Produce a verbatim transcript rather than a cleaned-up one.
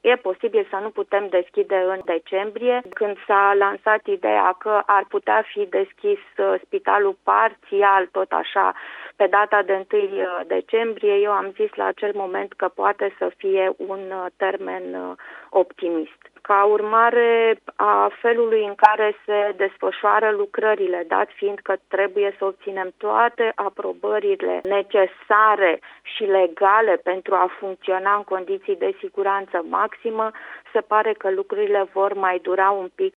E posibil să nu putem deschide în decembrie. Când s-a lansat ideea că ar putea fi deschis spitalul parțial, tot așa, pe data de întâi decembrie, eu am zis la acel moment că poate să fie un termen optimist. Ca urmare a felului în care se desfășoară lucrările, dat fiind că trebuie să obținem toate aprobările necesare și legale pentru a funcționa în condiții de siguranță maximă, se pare că lucrurile vor mai dura un pic